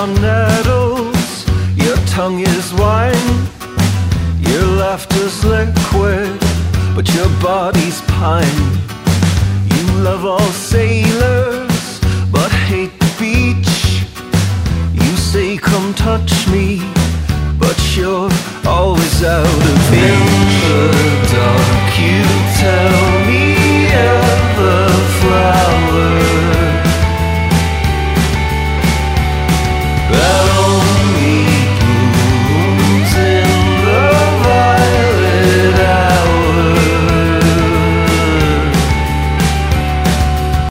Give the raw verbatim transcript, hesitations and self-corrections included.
are nettles, your tongue is wine, your laughter's liquid, but your body's pine. You love all sailors, but hate the beach. You say come touch me, but you're always out of reach. In the dark you tell